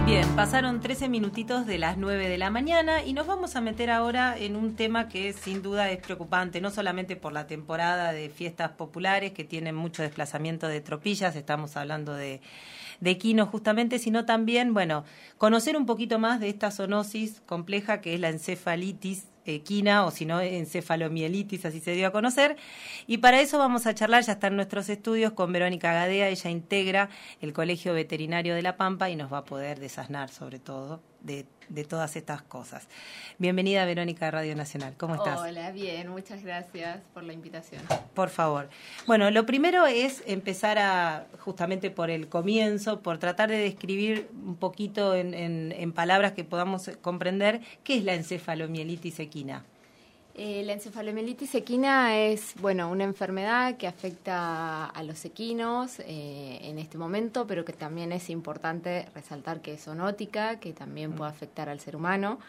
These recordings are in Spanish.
Bien, pasaron 13 minutitos de las 9 de la mañana y nos vamos a meter ahora en un tema que sin duda es preocupante, no solamente por la temporada de fiestas populares que tienen mucho desplazamiento de tropillas, estamos hablando de equinos justamente, sino también, bueno, conocer un poquito más de esta zoonosis compleja que es la encefalitis equina, o si no, encefalomielitis, así se dio a conocer. Y para eso vamos a charlar, ya está en nuestros estudios, con Verónica Gadea. Ella integra el Colegio Veterinario de La Pampa y nos va a poder desasnar, sobre todo, de todas estas cosas. Bienvenida, Verónica, de Radio Nacional. ¿Cómo estás? Hola, bien, muchas gracias por la invitación. Por favor. Bueno, lo primero es empezar justamente por el comienzo, por tratar de describir un poquito en palabras que podamos comprender qué es la encefalomielitis equina. La encefalomielitis equina es, una enfermedad que afecta a los equinos en este momento, pero que también es importante resaltar que es zoonótica, que también puede afectar al ser humano.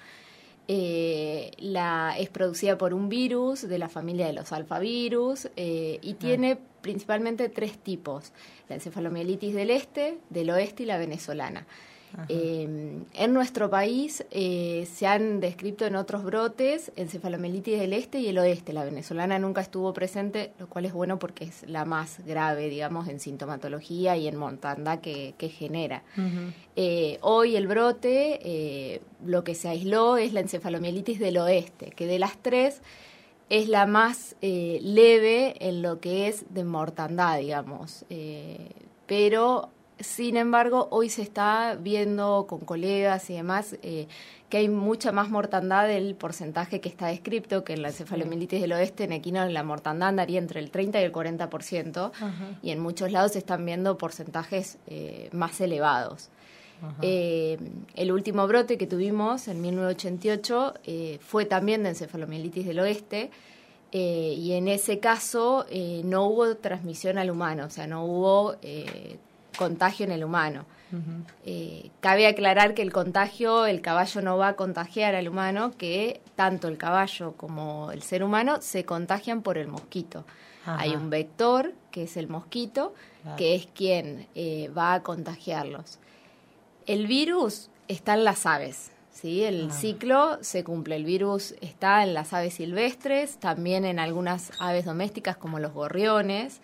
Es producida por un virus de la familia de los alfavirus y tiene principalmente 3 tipos: la encefalomielitis del oeste y la venezolana. En nuestro país se han descrito en otros brotes encefalomielitis del este y el oeste. La venezolana nunca estuvo presente, lo cual es bueno porque es la más grave, digamos, en sintomatología y en mortandad que genera. Hoy el brote, lo que se aisló es la encefalomielitis del oeste, que de las 3 es la más leve en lo que es de mortandad, digamos, pero sin embargo, hoy se está viendo con colegas y demás que hay mucha más mortandad del porcentaje que está descrito, que en la encefalomielitis del oeste, en equinos, la mortandad andaría entre el 30 y el 40%, y en muchos lados se están viendo porcentajes más elevados. El último brote que tuvimos en 1988 fue también de encefalomielitis del oeste, y en ese caso no hubo transmisión al humano, o sea, no hubo contagio en el humano. Cabe aclarar que el caballo no va a contagiar al humano, que tanto el caballo como el ser humano se contagian por el mosquito. Hay un vector, que es el mosquito, que es quien va a contagiarlos. El virus está en las aves, ¿sí? El ciclo se cumple. El virus está en las aves silvestres, también en algunas aves domésticas como los gorriones.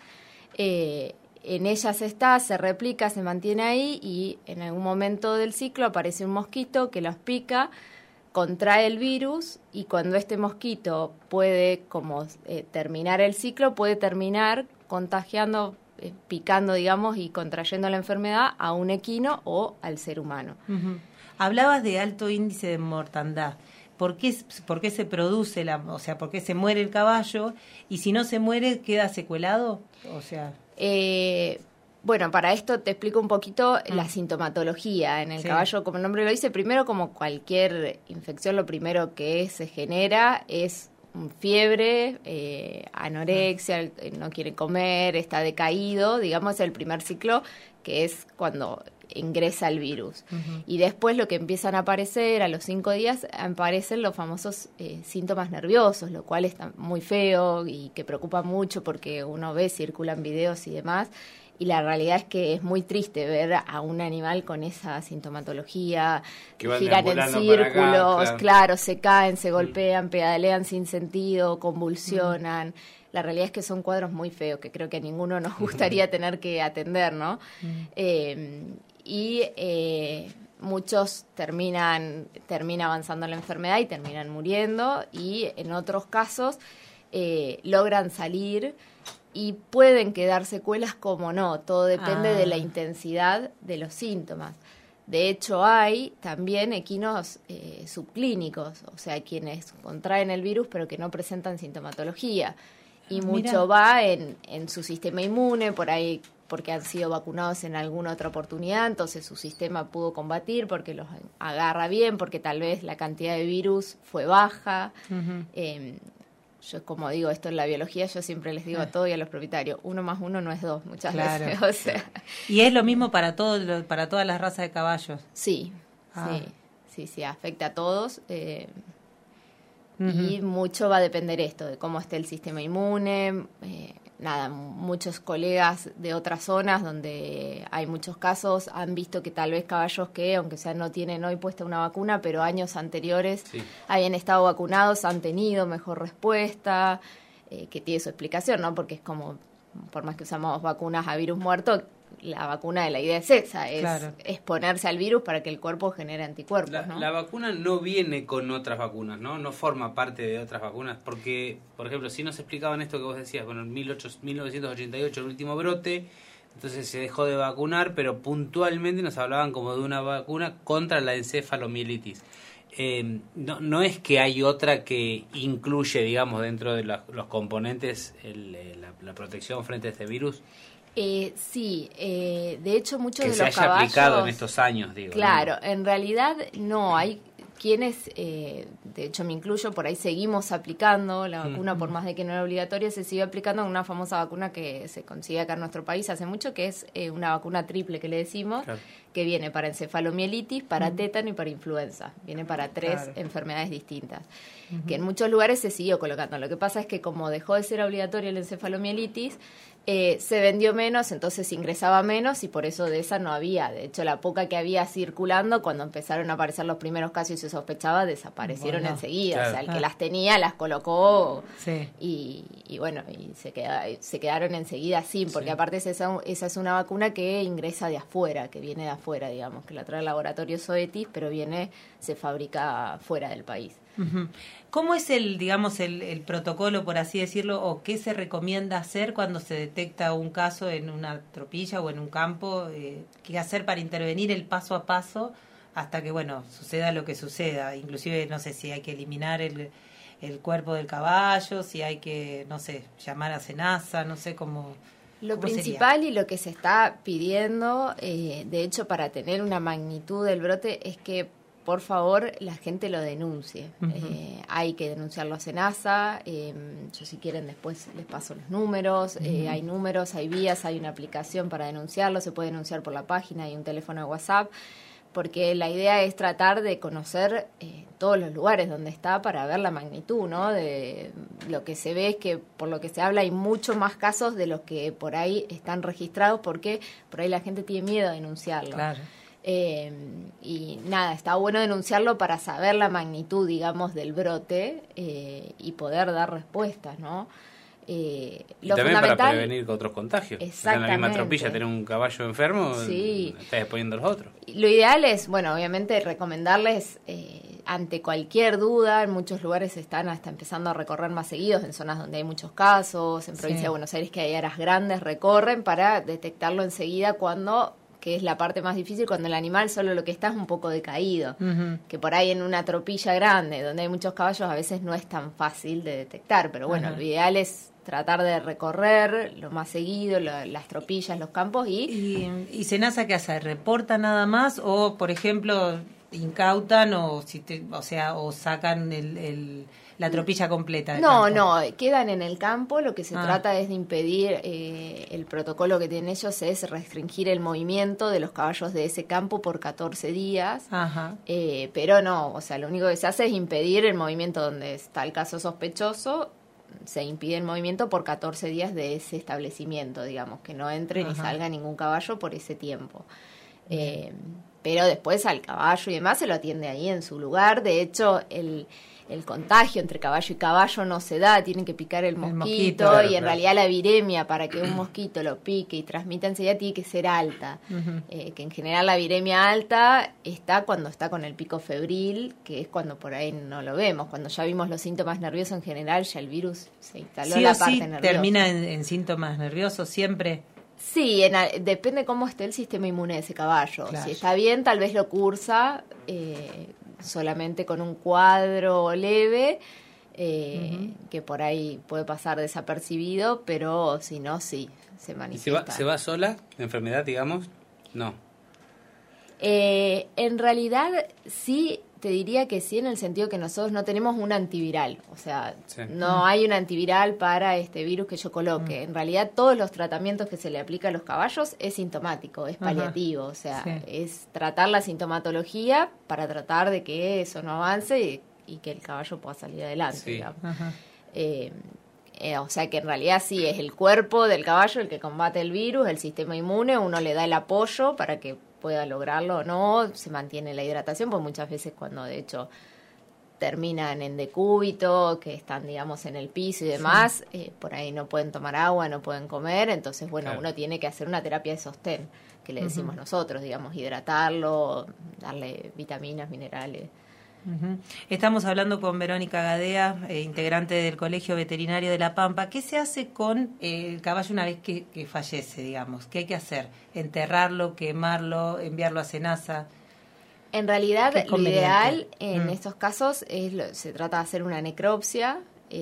En ellas se replica, se mantiene ahí, y en algún momento del ciclo aparece un mosquito que los pica, contrae el virus, y cuando este mosquito puede terminar el ciclo, puede terminar contagiando, picando, digamos, y contrayendo la enfermedad a un equino o al ser humano. Hablabas de alto índice de mortandad. ¿Por qué se produce por qué se muere el caballo? Y si no se muere, ¿queda secuelado? O sea... para esto te explico un poquito la sintomatología. En el caballo, como el nombre lo dice, primero, como cualquier infección, lo primero que se genera es fiebre, anorexia, no quiere comer, está decaído, digamos, es el primer ciclo, que es cuando ingresa el virus. Y después lo que empiezan a aparecer, a los 5 días, aparecen los famosos síntomas nerviosos, lo cual está muy feo y que preocupa mucho porque uno circulan videos y demás, y la realidad es que es muy triste ver a un animal con esa sintomatología, que giran en círculos, claro, se caen, se golpean, pedalean sin sentido, convulsionan. La realidad es que son cuadros muy feos que creo que a ninguno nos gustaría tener que atender, ¿no? Muchos termina avanzando la enfermedad y terminan muriendo, y en otros casos logran salir y pueden quedar secuelas como no, todo depende de la intensidad de los síntomas. De hecho, hay también equinos subclínicos, o sea, quienes contraen el virus pero que no presentan sintomatología. Y mucho va en su sistema inmune, por ahí porque han sido vacunados en alguna otra oportunidad, entonces su sistema pudo combatir porque los agarra bien, porque tal vez la cantidad de virus fue baja. Yo, como digo, esto en la biología, yo siempre les digo a todos y a los propietarios, 1 más 1 no es 2, muchas veces. O sea. ¿Y es lo mismo para todas las razas de caballos? Sí, sí, afecta a todos. Y mucho va a depender esto, de cómo esté el sistema inmune, nada, muchos colegas de otras zonas donde hay muchos casos han visto que tal vez caballos que, aunque sea no tienen hoy puesta una vacuna, pero años anteriores habían estado vacunados, han tenido mejor respuesta, que tiene su explicación, ¿no? Porque es como, por más que usamos vacunas a virus muerto, la vacuna de la idea es esa, es exponerse al virus para que el cuerpo genere anticuerpos, ¿no? La vacuna no viene con otras vacunas, ¿no? No forma parte de otras vacunas, porque, por ejemplo, si nos explicaban esto que vos decías, con el 1988, el último brote, entonces se dejó de vacunar, pero puntualmente nos hablaban como de una vacuna contra la encefalomielitis. No es que hay otra que incluye, digamos, dentro de los componentes la protección frente a este virus. Sí, de hecho muchos de los caballos... Que se haya aplicado en estos años, digo. Claro, ¿no? En realidad no, hay quienes, de hecho me incluyo, por ahí seguimos aplicando la vacuna, por más de que no era obligatoria, se sigue aplicando una famosa vacuna que se consigue acá en nuestro país hace mucho, que es una vacuna triple que le decimos, que viene para encefalomielitis, para tétano y para influenza. Viene para 3 enfermedades distintas, que en muchos lugares se siguió colocando. Lo que pasa es que como dejó de ser obligatoria la encefalomielitis, se vendió menos, entonces ingresaba menos y por eso de esa no había. De hecho, la poca que había circulando, cuando empezaron a aparecer los primeros casos y se sospechaba, desaparecieron enseguida. O sea, el que las tenía, las colocó y bueno, y se quedaron enseguida sin, porque aparte esa es una vacuna que ingresa de afuera, que viene de afuera, digamos, que la trae el laboratorio Zoetis, pero se fabrica fuera del país. ¿Cómo es el protocolo, por así decirlo, o qué se recomienda hacer cuando se detecta un caso en una tropilla o en un campo? ¿Qué hacer para intervenir el paso a paso hasta que, suceda lo que suceda? Inclusive, no sé si hay que eliminar el cuerpo del caballo, si hay que, llamar a Senasa, no sé cómo... Lo principal y lo que se está pidiendo, de hecho, para tener una magnitud del brote, es que por favor la gente lo denuncie. Hay que denunciarlo a Senasa. Yo, si quieren, después les paso los números. Hay números, hay vías, hay una aplicación para denunciarlo. Se puede denunciar por la página, hay un teléfono de WhatsApp, porque la idea es tratar de conocer todos los lugares donde está para ver la magnitud, ¿no? De lo que se ve es que, por lo que se habla, hay muchos más casos de los que por ahí están registrados, porque por ahí la gente tiene miedo a denunciarlo. Claro. Y nada, está bueno denunciarlo para saber la magnitud, digamos, del brote y poder dar respuestas, ¿no? Y también para prevenir otros contagios. Exactamente. En la misma tropilla tener un caballo enfermo, estás exponiendo a los otros. Lo ideal es, obviamente recomendarles ante cualquier duda, en muchos lugares están hasta empezando a recorrer más seguidos, en zonas donde hay muchos casos, en provincia de Buenos Aires que hay áreas grandes, recorren para detectarlo enseguida que es la parte más difícil, cuando el animal solo lo que está es un poco decaído, que por ahí en una tropilla grande, donde hay muchos caballos, a veces no es tan fácil de detectar, pero lo ideal es tratar de recorrer lo más seguido, las tropillas, los campos ¿Y Senasa qué hace? ¿Reporta nada más o, por ejemplo, incautan o sacan la tropilla completa? No, quedan en el campo. Lo que se trata es de impedir, el protocolo que tienen ellos es restringir el movimiento de los caballos de ese campo por 14 días. Pero no, lo único que se hace es impedir el movimiento donde está el caso sospechoso. Se impide el movimiento por 14 días de ese establecimiento, digamos, que no entre ni salga ningún caballo por ese tiempo. Pero después al caballo y demás se lo atiende ahí en su lugar. De hecho, el contagio entre caballo y caballo no se da, tienen que picar el mosquito, y en realidad la viremia para que un mosquito lo pique y transmita enseguida tiene que ser alta, que en general la viremia alta está cuando está con el pico febril, que es cuando por ahí no lo vemos, cuando ya vimos los síntomas nerviosos en general ya el virus se instaló en la parte nerviosa. ¿Termina en síntomas nerviosos siempre? Sí, depende cómo esté el sistema inmune de ese caballo. Claro. Si está bien, tal vez lo cursa solamente con un cuadro leve, que por ahí puede pasar desapercibido, pero si no, sí, se manifiesta. ¿Y se va sola la enfermedad, digamos? No. En realidad, sí, te diría que sí, en el sentido que nosotros no tenemos un antiviral. O sea, no hay un antiviral para este virus que yo coloque. En realidad, todos los tratamientos que se le aplica a los caballos es sintomático, es paliativo. O sea, es tratar la sintomatología para tratar de que eso no avance y que el caballo pueda salir adelante, digamos. O sea que en realidad sí es el cuerpo del caballo el que combate el virus, el sistema inmune, uno le da el apoyo para que pueda lograrlo o no, se mantiene la hidratación, pues muchas veces cuando de hecho terminan en decúbito, que están digamos en el piso y demás, por ahí no pueden tomar agua, no pueden comer, entonces bueno, uno tiene que hacer una terapia de sostén, que le decimos nosotros, digamos, hidratarlo, darle vitaminas, minerales. Estamos hablando con Verónica Gadea, integrante del Colegio Veterinario de La Pampa. ¿Qué se hace con el caballo una vez que fallece, digamos? ¿Qué hay que hacer? ¿Enterrarlo, quemarlo, enviarlo a cenaza? En realidad, lo ideal en estos casos se trata de hacer una necropsia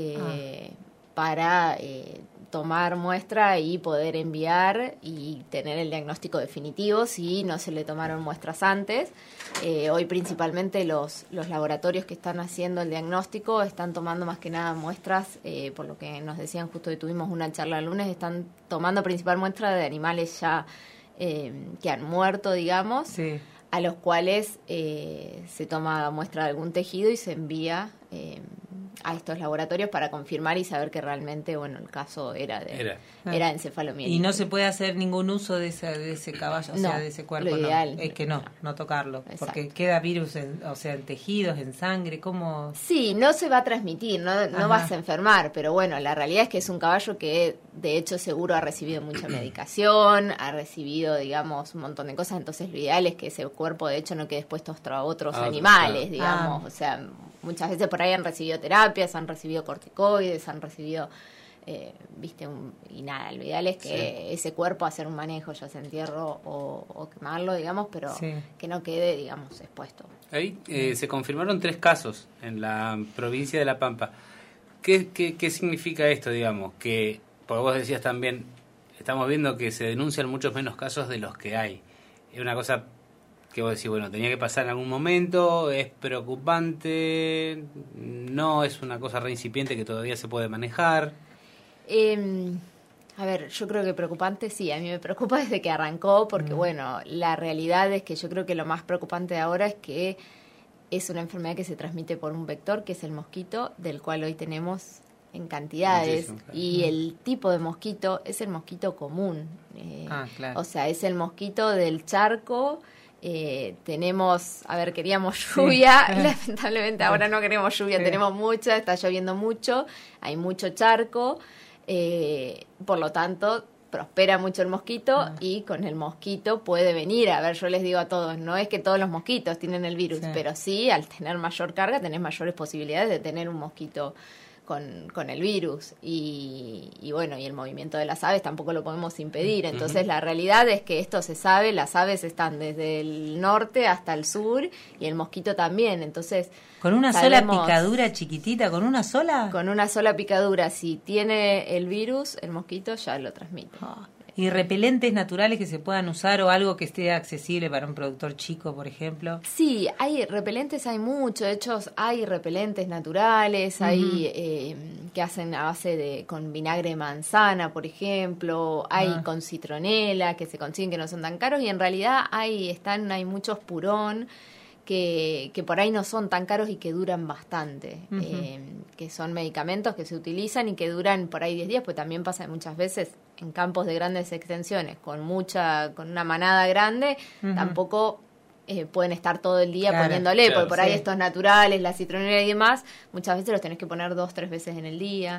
para tomar muestra y poder enviar y tener el diagnóstico definitivo si no se le tomaron muestras antes. Hoy principalmente los laboratorios que están haciendo el diagnóstico están tomando más que nada muestras, por lo que nos decían justo que tuvimos una charla el lunes, están tomando principal muestra de animales ya que han muerto, digamos, a los cuales se toma muestra de algún tejido y se envía a estos laboratorios para confirmar y saber que realmente, bueno, el caso era encefalomielitis. Y no se puede hacer ningún uso de ese caballo, o sea, de ese cuerpo. Lo ideal, es que no tocarlo, exacto. Porque queda virus, en tejidos, en sangre, ¿cómo? Sí, no se va a transmitir, no vas a enfermar, pero bueno, la realidad es que es un caballo que de hecho seguro ha recibido mucha medicación, ha recibido, digamos, un montón de cosas, entonces lo ideal es que ese cuerpo de hecho no quede expuesto a otros animales, digamos, o sea, muchas veces por ahí han recibido terapias, han recibido corticoides, han recibido, y nada, lo ideal es que ese cuerpo hacer un manejo, ya sea entierro o quemarlo, digamos, pero que no quede, digamos, expuesto. Ahí se confirmaron 3 casos en la provincia de La Pampa. ¿Qué significa esto, digamos? Que, porque vos decías también, estamos viendo que se denuncian muchos menos casos de los que hay. Es una cosa que vos decís, bueno, tenía que pasar en algún momento, es preocupante, no es una cosa reincipiente que todavía se puede manejar. A ver, yo creo que preocupante sí, a mí me preocupa desde que arrancó, porque bueno, la realidad es que yo creo que lo más preocupante ahora es que es una enfermedad que se transmite por un vector, que es el mosquito, del cual hoy tenemos en cantidades, y el tipo de mosquito es el mosquito común, claro. O sea, es el mosquito del charco. Queríamos lluvia, lamentablemente ahora no queremos lluvia, tenemos mucha, está lloviendo mucho, hay mucho charco, por lo tanto prospera mucho el mosquito y con el mosquito puede venir, yo les digo a todos, no es que todos los mosquitos tienen el virus, pero sí, al tener mayor carga tenés mayores posibilidades de tener un mosquito con el virus y bueno, y el movimiento de las aves tampoco lo podemos impedir, entonces la realidad es que esto se sabe, las aves están desde el norte hasta el sur y el mosquito también, entonces ¿con una sola picadura chiquitita, con una sola? Con una sola picadura, si tiene el virus, el mosquito ya lo transmite. ¿Y repelentes naturales que se puedan usar o algo que esté accesible para un productor chico, por ejemplo? Sí, hay repelentes, hay mucho. De hecho, hay repelentes naturales, hay que hacen a base con vinagre de manzana, por ejemplo. Hay con citronela, que se consiguen que no son tan caros. Y en realidad hay muchos purón que por ahí no son tan caros y que duran bastante, que son medicamentos que se utilizan y que duran por ahí 10 días, pues también pasa muchas veces en campos de grandes extensiones, con una manada grande, tampoco pueden estar todo el día poniéndole, porque por ahí estos naturales, la citronela y demás, muchas veces los tenés que poner 2-3 veces en el día.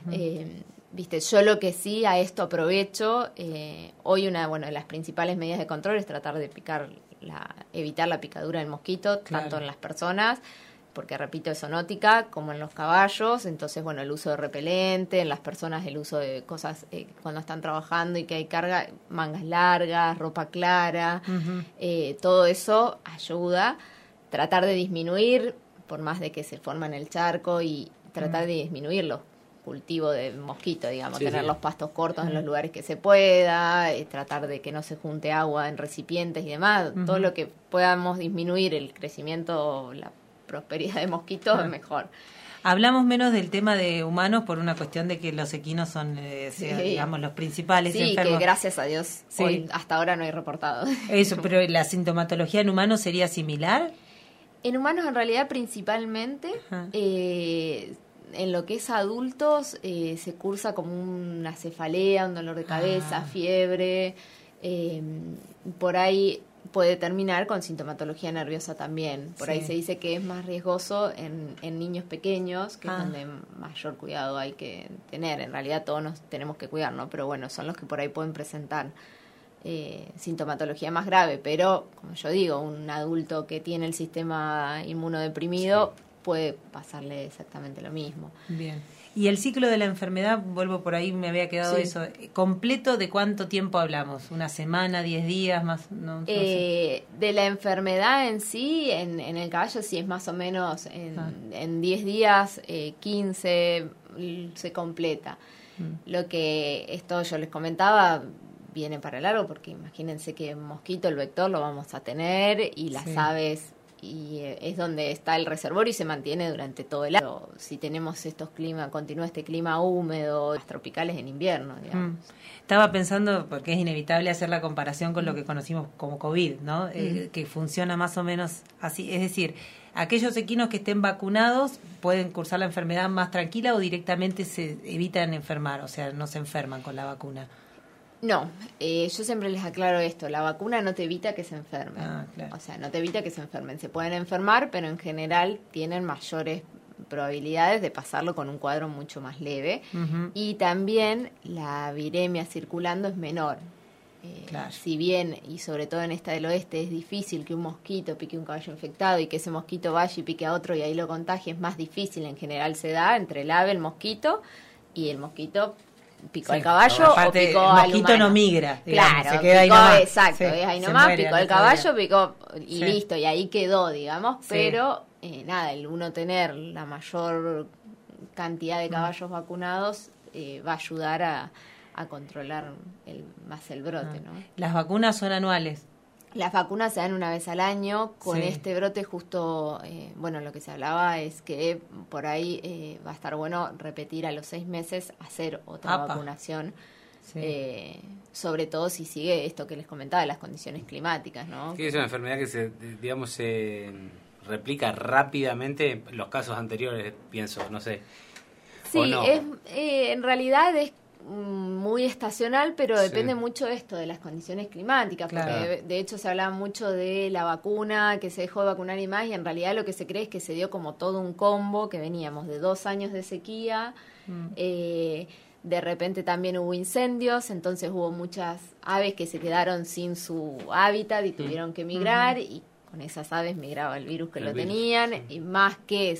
Yo lo que sí a esto aprovecho, hoy una de las principales medidas de control es tratar de evitar la picadura del mosquito, tanto en las personas, porque repito, es zoonótica, como en los caballos, entonces el uso de repelente, en las personas el uso de cosas cuando están trabajando y que hay carga, mangas largas, ropa clara, todo eso ayuda, tratar de disminuir, por más de que se forma en el charco, y tratar de disminuirlo. Cultivo de mosquito, digamos, tener los pastos cortos en los lugares que se pueda, tratar de que no se junte agua en recipientes y demás, todo lo que podamos disminuir el crecimiento, la prosperidad de mosquitos, es mejor. Hablamos menos del tema de humanos por una cuestión de que los equinos son, digamos, los principales enfermos. Sí, que gracias a Dios hoy, hasta ahora no hay reportado. Eso, pero ¿la sintomatología en humanos sería similar? En humanos, en realidad, principalmente, en lo que es adultos se cursa como una cefalea, un dolor de cabeza, fiebre, por ahí puede terminar con sintomatología nerviosa también. Por ahí se dice que es más riesgoso en niños pequeños, que es donde mayor cuidado hay que tener. En realidad todos nos tenemos que cuidar, ¿no? Pero bueno, son los que por ahí pueden presentar sintomatología más grave. Pero, como yo digo, un adulto que tiene el sistema inmunodeprimido puede pasarle exactamente lo mismo. Bien. Y el ciclo de la enfermedad, vuelvo por ahí, me había quedado eso, completo, ¿de cuánto tiempo hablamos? ¿Una semana, 10 días más? No sé. De la enfermedad en sí, en el caballo sí es más o menos en 10 días, 15 se completa. Lo que esto yo les comentaba viene para largo, porque imagínense que mosquito, el vector, lo vamos a tener, y las aves, y es donde está el reservorio y se mantiene durante todo el año. Si tenemos estos climas, continúa este clima húmedo, las tropicales en invierno, digamos. Estaba pensando, porque es inevitable hacer la comparación con lo que conocimos como COVID, ¿no? Que funciona más o menos así. Es decir, aquellos equinos que estén vacunados pueden cursar la enfermedad más tranquila o directamente se evitan enfermar, o sea, no se enferman con la vacuna. No, yo siempre les aclaro esto, la vacuna no te evita que se enfermen, claro. O sea, no te evita que se enfermen, se pueden enfermar, pero en general tienen mayores probabilidades de pasarlo con un cuadro mucho más leve, y también la viremia circulando es menor. Claro. Si bien, y sobre todo en esta del oeste, es difícil que un mosquito pique un caballo infectado y que ese mosquito vaya y pique a otro y ahí lo contagie, es más difícil, en general se da entre el ave, el mosquito, y el mosquito picó al caballo aparte, o picó al humano. El mosquito no migra, digamos, claro, se queda picó, ahí nomás. exacto, es ahí nomás, picó el caballo, picó y listo, y ahí quedó, digamos, pero nada, el uno tener la mayor cantidad de caballos vacunados va a ayudar a controlar más el brote, ¿no? ¿Las vacunas son anuales? Las vacunas se dan una vez al año. Con este brote justo, bueno, lo que se hablaba es que por ahí va a estar bueno repetir a los 6 meses, hacer otra vacunación, sobre todo si sigue esto que les comentaba, las condiciones climáticas, ¿no? Que es una enfermedad que se replica rápidamente en los casos anteriores, pienso, no sé. Sí, no. En realidad es muy estacional, pero depende mucho de esto, de las condiciones climáticas, porque de hecho se hablaba mucho de la vacuna, que se dejó de vacunar y más, y en realidad lo que se cree es que se dio como todo un combo, que veníamos de 2 años de sequía, de repente también hubo incendios, entonces hubo muchas aves que se quedaron sin su hábitat y tuvieron que migrar, y con esas aves migraba el virus que lo tenían, y más que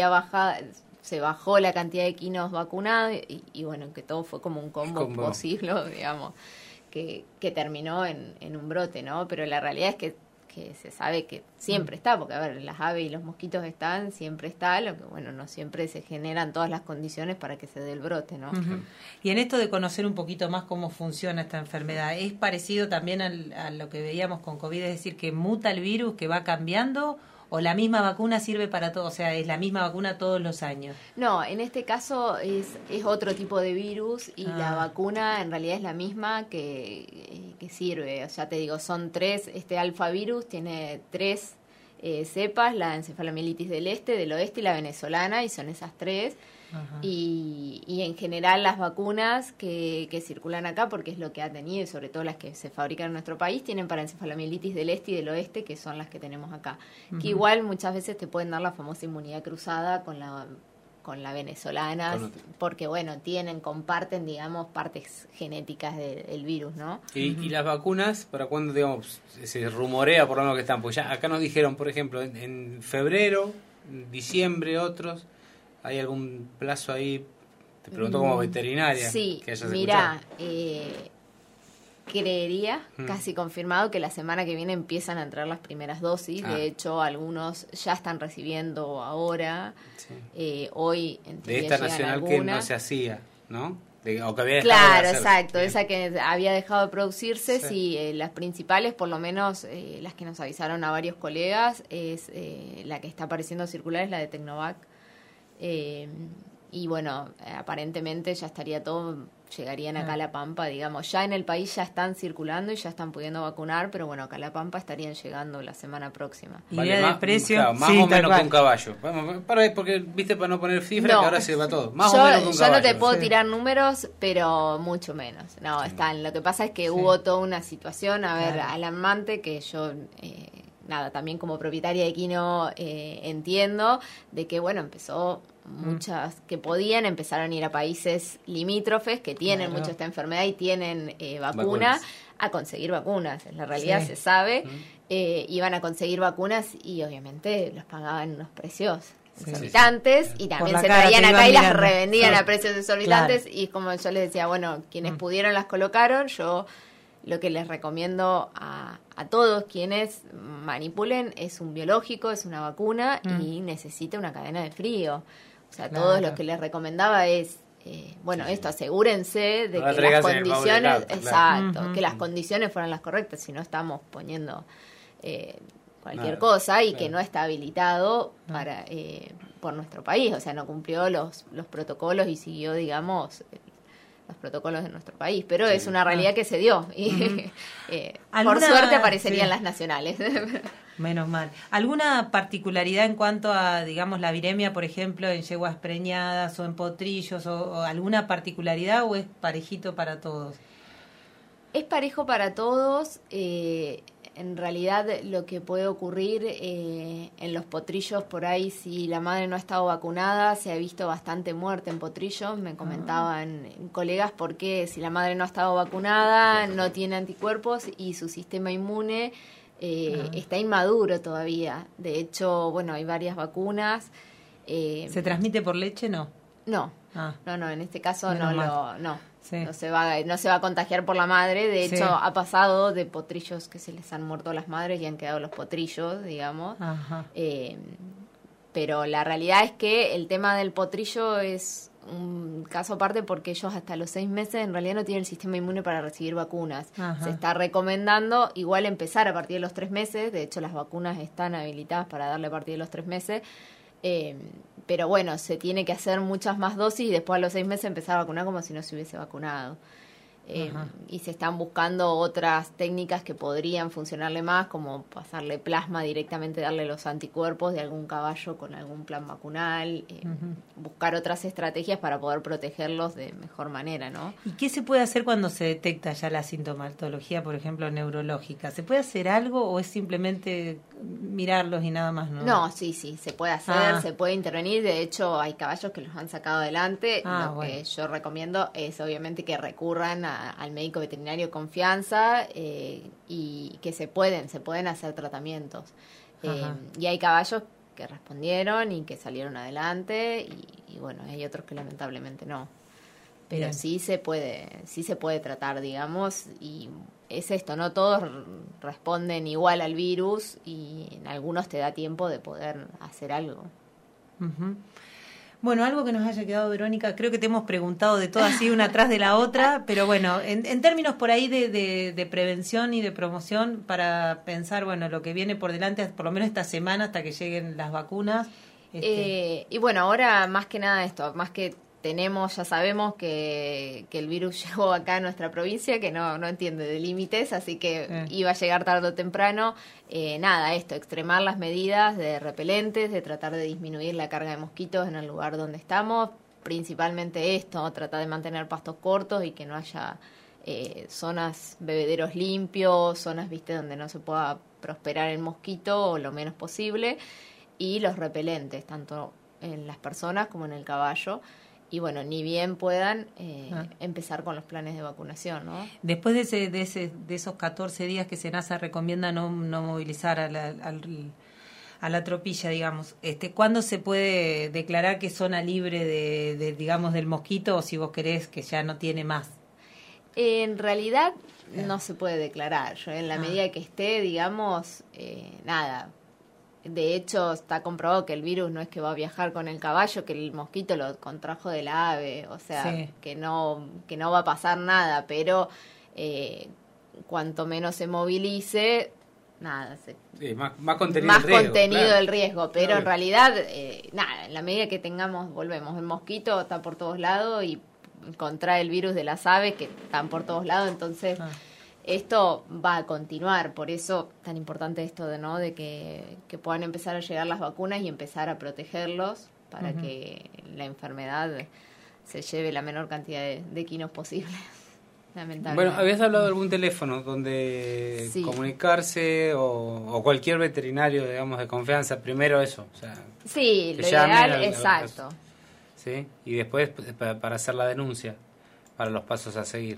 se bajó la cantidad de equinos vacunados y bueno, que todo fue como un combo posible, digamos, que terminó en un brote, ¿no? Pero la realidad es que se sabe que siempre está, porque a ver, las aves y los mosquitos están, siempre está, lo que bueno, no siempre se generan todas las condiciones para que se dé el brote, ¿no? Y en esto de conocer un poquito más cómo funciona esta enfermedad, ¿es parecido también a lo que veíamos con COVID, es decir, que muta el virus, que va cambiando? ¿O la misma vacuna sirve para todo? O sea, ¿es la misma vacuna todos los años? No, en este caso es otro tipo de virus y la vacuna en realidad es la misma que sirve. O sea, te digo, son 3, este alfavirus tiene 3 cepas, la encefalomielitis del oeste y la venezolana, y son esas 3. Y en general las vacunas que circulan acá, porque es lo que ha tenido, y sobre todo las que se fabrican en nuestro país, tienen para encefalomielitis del este y del oeste, que son las que tenemos acá. Que igual muchas veces te pueden dar la famosa inmunidad cruzada con la venezolana, porque bueno, comparten, digamos, partes genéticas del virus, ¿no? ¿Y las vacunas, para cuándo, digamos, se rumorea por lo menos que están? Pues ya acá nos dijeron, por ejemplo, en febrero, diciembre, otros... ¿Hay algún plazo ahí? Te pregunto como veterinaria. Sí, que hayas mira, creería, casi confirmado, que la semana que viene empiezan a entrar las primeras dosis. De hecho, algunos ya están recibiendo ahora. Hoy, en de esta nacional algunas, que no se hacía, ¿no? O que había claro, exacto. Bien. Esa que había dejado de producirse, las principales, por lo menos las que nos avisaron a varios colegas, es la que está apareciendo circular, es la de Tecnovac. Y bueno, aparentemente ya estaría todo, llegarían acá a La Pampa, digamos. Ya en el país ya están circulando y ya están pudiendo vacunar, pero bueno, acá a La Pampa estarían llegando la semana próxima. ¿Y de precio? Claro, más o menos que un caballo. Porque, viste, para no poner cifras, que ahora se va todo. Más o menos que un caballo. Yo no te puedo tirar números, pero mucho menos. No, están. Lo que pasa es que hubo toda una situación, alarmante, que yo... nada, también como propietaria de equino entiendo de que, bueno, empezó muchas que podían, empezaron a ir a países limítrofes que tienen mucho esta enfermedad y tienen vacunas, a conseguir vacunas. En la realidad se sabe, iban a conseguir vacunas y obviamente los pagaban unos precios exorbitantes y también se traían acá y las revendían a precios exorbitantes y como yo les decía, bueno, quienes pudieron las colocaron. Yo lo que les recomiendo a todos quienes manipulen es un biológico, es una vacuna y necesita una cadena de frío. O sea, todos lo que les recomendaba es, esto, asegúrense de que las condiciones, que las condiciones fueran las correctas, si no estamos poniendo cualquier cosa y que no está habilitado para por nuestro país. O sea, no cumplió los protocolos y siguió, digamos... los protocolos de nuestro país, pero es una realidad que se dio y por suerte aparecerían las nacionales. Menos mal. ¿Alguna particularidad en cuanto a, digamos, la viremia, por ejemplo, en yeguas preñadas o en potrillos, o alguna particularidad, o es parejito para todos? Es parejo para todos. En realidad lo que puede ocurrir en los potrillos por ahí, si la madre no ha estado vacunada, se ha visto bastante muerte en potrillos. Me comentaban colegas porque si la madre no ha estado vacunada, no tiene anticuerpos y su sistema inmune está inmaduro todavía. De hecho, bueno, hay varias vacunas. ¿Se transmite por leche? No. No, en este caso no. Sí. No se va a contagiar por la madre. De hecho, ha pasado de potrillos que se les han muerto las madres y han quedado los potrillos, digamos. Pero la realidad es que el tema del potrillo es un caso aparte porque ellos hasta los 6 meses en realidad no tienen el sistema inmune para recibir vacunas. Se está recomendando igual empezar a partir de los 3 meses. De hecho, las vacunas están habilitadas para darle a partir de los 3 meses. Pero bueno, se tiene que hacer muchas más dosis y después a los 6 meses empezar a vacunar como si no se hubiese vacunado. Y se están buscando otras técnicas que podrían funcionarle más, como pasarle plasma directamente, darle los anticuerpos de algún caballo con algún plan vacunal, buscar otras estrategias para poder protegerlos de mejor manera, ¿no? ¿Y qué se puede hacer cuando se detecta ya la sintomatología, por ejemplo, neurológica? ¿Se puede hacer algo o es simplemente mirarlos y nada más? No, sí, se puede hacer, se puede intervenir. De hecho, hay caballos que los han sacado adelante. Que yo recomiendo es obviamente que recurran al médico veterinario confianza y que se pueden hacer tratamientos. Y hay caballos que respondieron y que salieron adelante y bueno, hay otros que lamentablemente no. Pero sí se puede tratar, digamos, y es esto, no todos responden igual al virus y en algunos te da tiempo de poder hacer algo. Bueno, algo que nos haya quedado, Verónica, creo que te hemos preguntado de todo así una tras de la otra, pero bueno, en términos por ahí de prevención y de promoción, para pensar, bueno, lo que viene por delante, por lo menos esta semana hasta que lleguen las vacunas. Y bueno, ahora más que nada esto, más que ya sabemos que el virus llegó acá a nuestra provincia, que no entiende de límites, así que iba a llegar tarde o temprano. Extremar las medidas de repelentes, de tratar de disminuir la carga de mosquitos en el lugar donde estamos, principalmente tratar de mantener pastos cortos y que no haya zonas, bebederos limpios, zonas, donde no se pueda prosperar el mosquito o lo menos posible, y los repelentes, tanto en las personas como en el caballo. Y bueno, ni bien puedan empezar con los planes de vacunación, ¿no? Después de esos 14 días que SENASA recomienda no movilizar a la tropilla, digamos, ¿cuándo se puede declarar que es zona libre digamos, del mosquito, o si vos querés que ya no tiene más? En realidad no se puede declarar. Yo en la medida que esté, digamos, De hecho, está comprobado que el virus no es que va a viajar con el caballo, que el mosquito lo contrajo del ave, o sea, que no va a pasar nada, pero cuanto menos se movilice, nada, más contenido más del riesgo, contenido claro. del riesgo, pero Claro. en realidad, nada, en la medida que tengamos, volvemos, el mosquito está por todos lados y contrae el virus de las aves que están por todos lados, entonces esto va a continuar, por eso tan importante esto de que puedan empezar a llegar las vacunas y empezar a protegerlos para que la enfermedad se lleve la menor cantidad de equinos posible. Lamentablemente. Bueno, habías hablado de algún teléfono donde Sí. comunicarse o cualquier veterinario, digamos, de confianza. Primero eso, o sea, Sí, que lo llamen ideal, al- exacto. ¿sí? Y después para hacer la denuncia, para los pasos a seguir.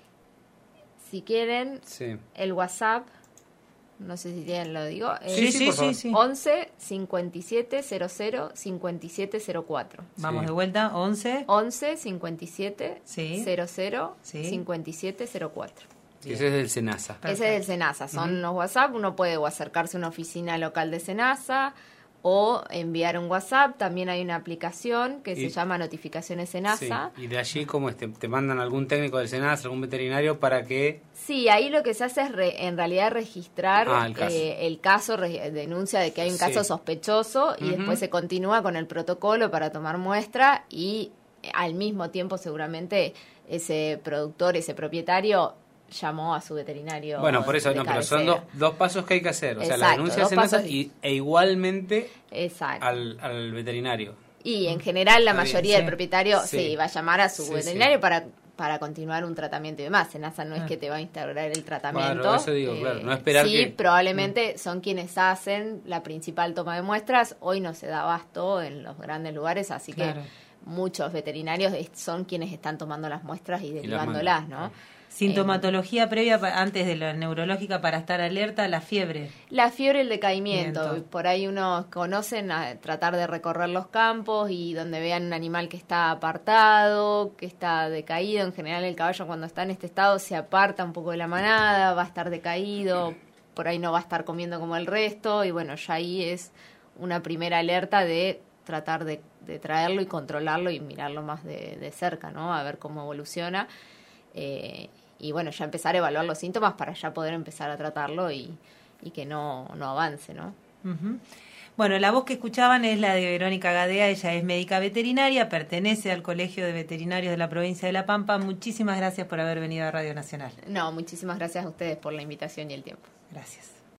Si quieren, Sí. el WhatsApp, no sé si tienen, lo digo, por favor. 11 57 00 57 04. Vamos Sí. de vuelta, 11. 11 57 Sí. 00 Sí. 57 04. Y ese es del SENASA. Ese es del SENASA. Son los WhatsApp. Uno puede o acercarse a una oficina local de SENASA o enviar un WhatsApp. También hay una aplicación que se llama Notificaciones SENASA. Sí. Y de allí, ¿cómo te mandan algún técnico del SENASA, algún veterinario para que... Sí, ahí lo que se hace es en realidad registrar el caso. denuncia de que hay un Sí. caso sospechoso y después se continúa con el protocolo para tomar muestra y al mismo tiempo seguramente ese productor, ese propietario llamó a su veterinario. Bueno, por eso, de no, pero son cabecera. dos pasos que hay que hacer. O sea, la Exacto, denuncia dos al SENASA pasos. e igualmente Exacto. al veterinario. Y en general la Está bien, mayoría sí. del propietario Sí. sí va a llamar a su Sí, veterinario para continuar un tratamiento y demás. SENASA no es que te va a instaurar el tratamiento. Claro, eso digo, claro, no esperar sí, que... probablemente son quienes hacen la principal toma de muestras. Hoy no se da abasto en los grandes lugares, así Claro. que muchos veterinarios son quienes están tomando las muestras y las derivándolas, mandan. ¿no? Sintomatología previa antes de la neurológica para estar alerta, la fiebre. La fiebre y el decaimiento. Miento. Por ahí unos conocen a tratar de recorrer los campos y donde vean un animal que está apartado, que está decaído. En general el caballo cuando está en este estado se aparta un poco de la manada, va a estar decaído, por ahí no va a estar comiendo como el resto. Y bueno, ya ahí es una primera alerta de tratar de traerlo y controlarlo y mirarlo más de cerca, ¿no? A ver cómo evoluciona. Y bueno, ya empezar a evaluar los síntomas para ya poder empezar a tratarlo y que no avance, ¿no? Ujú. Bueno, la voz que escuchaban es la de Verónica Gadea, ella es médica veterinaria, pertenece al Colegio de Veterinarios de la provincia de La Pampa. Muchísimas gracias por haber venido a Radio Nacional. No, muchísimas gracias a ustedes por la invitación y el tiempo. Gracias.